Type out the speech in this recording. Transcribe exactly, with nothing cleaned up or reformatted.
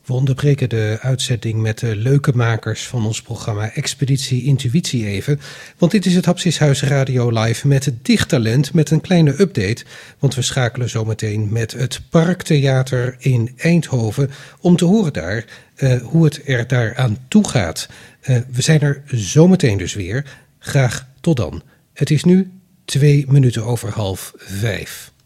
We onderbreken de uitzending met de leuke makers van ons programma Expeditie Intuïtie even. Want dit is het Hapsishuis Radio Live met het dichttalent met een kleine update. Want we schakelen zometeen met het Parktheater in Eindhoven om te horen daar uh, hoe het er daar aan toe gaat. Uh, we zijn er zometeen dus weer. Graag tot dan. Het is nu twee minuten over half vijf.